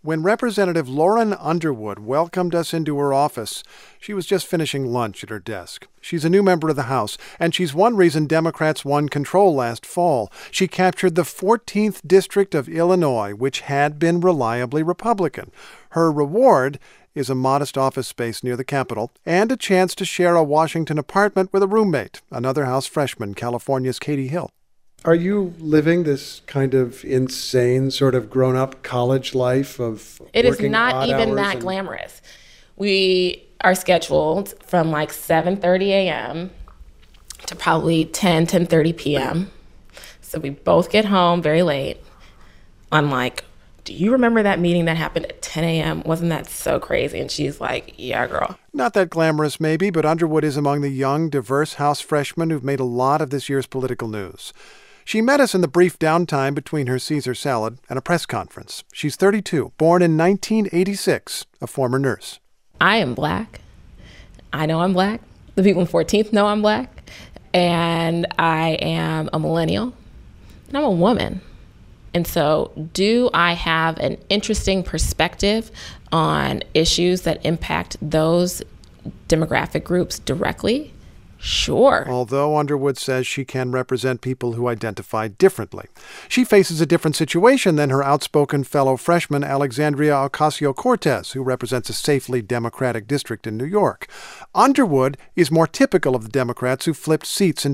When Representative Lauren Underwood welcomed us into her office, she was just finishing lunch at her desk. She's a new member of the House, and she's one reason Democrats won control last fall. She captured the 14th District of Illinois, which had been reliably Republican. Her reward is a modest office space near the Capitol and a chance to share a Washington apartment with a roommate, another House freshman, California's Katie Hill. Are you living this kind of insane sort of grown-up college life of It is not even that glamorous. We are scheduled from like 7:30 a.m. to probably 10:30 p.m. So we both get home very late. I'm like, do you remember that meeting that happened at 10 a.m.? Wasn't that so crazy? And she's like, yeah, girl. Not that glamorous, maybe, but Underwood is among the young, diverse House freshmen who've made a lot of this year's political news. She met us in the brief downtime between her Caesar salad and a press conference. She's 32, born in 1986, a former nurse. I am Black. I know I'm Black. The people in 14th know I'm Black. And I am a millennial. And I'm a woman. And so do I have an interesting perspective on issues that impact those demographic groups directly? Sure. Although Underwood says she can represent people who identify differently. She faces a different situation than her outspoken fellow freshman Alexandria Ocasio-Cortez, who represents a safely Democratic district in New York. Underwood is more typical of the Democrats who flipped seats in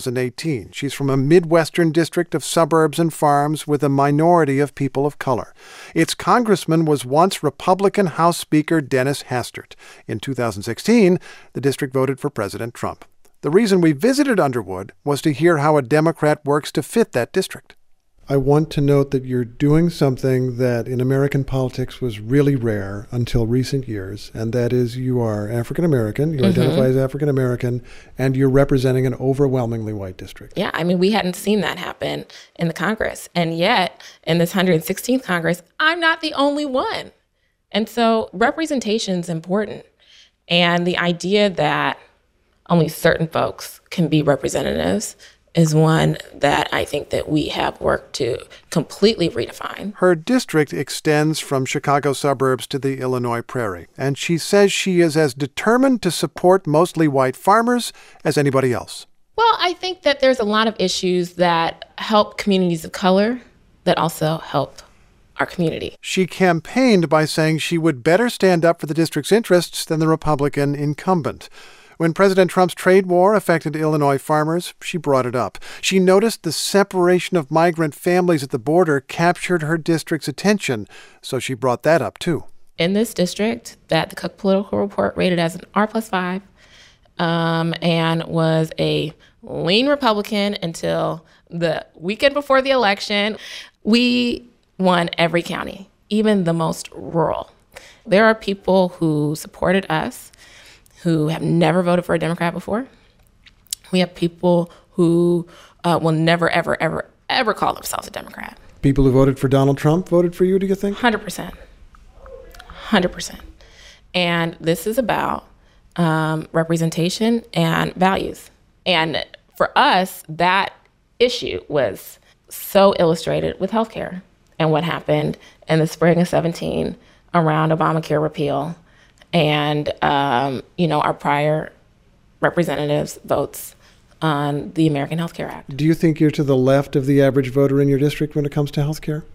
2018. She's from a Midwestern district of suburbs and farms with a minority of people of color. Its congressman was once Republican House Speaker Dennis Hastert. In 2016, the district voted for President Trump. The reason we visited Underwood was to hear how a Democrat works to fit that district. I want to note that you're doing something that in American politics was really rare until recent years, and that is you are African American, you identify as African American, and you're representing an overwhelmingly white district. Yeah, I mean, we hadn't seen that happen in the Congress. And yet, in this 116th Congress, I'm not the only one. And so representation is important. And the idea that only certain folks can be representatives is one that I think that we have worked to completely redefine. Her district extends from Chicago suburbs to the Illinois prairie, and she says she is as determined to support mostly white farmers as anybody else. Well, I think that there's a lot of issues that help communities of color that also help our community. She campaigned by saying she would better stand up for the district's interests than the Republican incumbent. When President Trump's trade war affected Illinois farmers, she brought it up. She noticed the separation of migrant families at the border captured her district's attention, so she brought that up too. In this district that the Cook Political Report rated as an R+5 and was a lean Republican until the weekend before the election, we won every county, even the most rural. There are people who supported us who have never voted for a Democrat before. We have people who will never, ever, ever, ever call themselves a Democrat. People who voted for Donald Trump voted for you, do you think? 100%. 100%. And this is about representation and values. And for us, that issue was so illustrated with healthcare and what happened in the spring of 2017 around Obamacare repeal. And, our prior representatives' votes on the American Health Care Act. Do you think you're to the left of the average voter in your district when it comes to health care?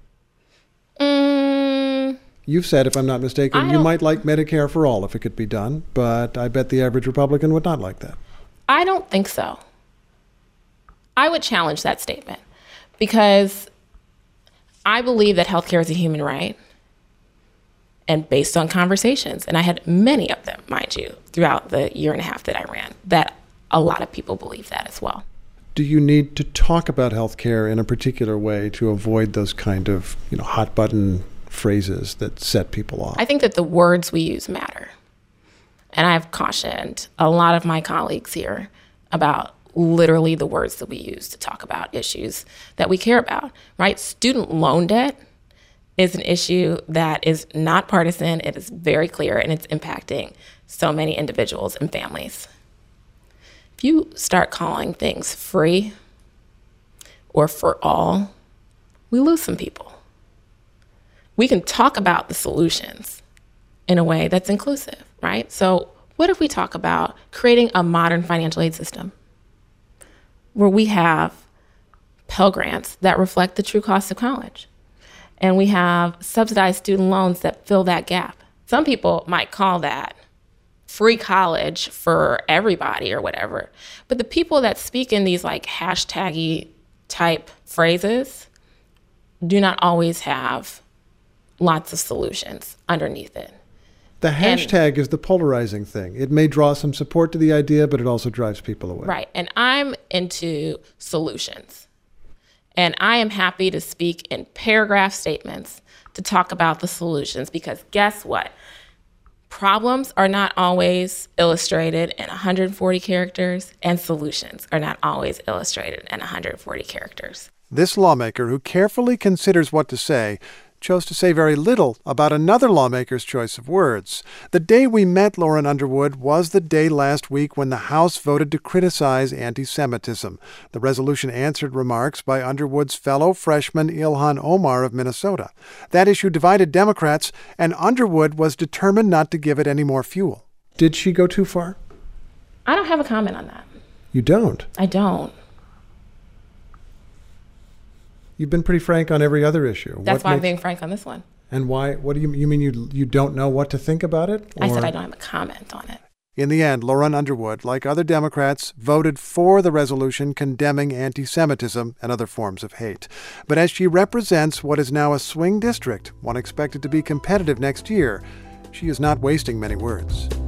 You've said, if I'm not mistaken, you might like Medicare for all if it could be done, but I bet the average Republican would not like that. I don't think so. I would challenge that statement because I believe that healthcare is a human right. And based on conversations, and I had many of them, mind you, throughout the year and a half that I ran, that a lot of people believe that as well. Do you need to talk about healthcare in a particular way to avoid those kind of, hot button phrases that set people off? I think that the words we use matter. And I've cautioned a lot of my colleagues here about literally the words that we use to talk about issues that we care about, right? Student loan debt is an issue that is not partisan. It is very clear, and it's impacting so many individuals and families. If you start calling things free or for all, we lose some people. we can talk about the solutions in a way that's inclusive, right? So what if we talk about creating a modern financial aid system where we have Pell Grants that reflect the true cost of college, and we have subsidized student loans that fill that gap? Some people might call that free college for everybody or whatever. But the people that speak in these like hashtaggy type phrases do not always have lots of solutions underneath it. The hashtag is the polarizing thing. It may draw some support to the idea, but it also drives people away. Right. And I'm into solutions. And I am happy to speak in paragraph statements to talk about the solutions, because guess what? Problems are not always illustrated in 140 characters, and solutions are not always illustrated in 140 characters. This lawmaker, who carefully considers what to say, chose to say very little about another lawmaker's choice of words. The day we met Lauren Underwood was the day last week when the House voted to criticize anti-Semitism. The resolution answered remarks by Underwood's fellow freshman Ilhan Omar of Minnesota. That issue divided Democrats, and Underwood was determined not to give it any more fuel. Did she go too far? I don't have a comment on that. You don't? I don't. You've been pretty frank on every other issue. That's why I'm being frank on this one. And why? What do you mean? You don't know what to think about it? I said I don't have a comment on it. In the end, Lauren Underwood, like other Democrats, voted for the resolution condemning anti-Semitism and other forms of hate. But as she represents what is now a swing district, one expected to be competitive next year, she is not wasting many words.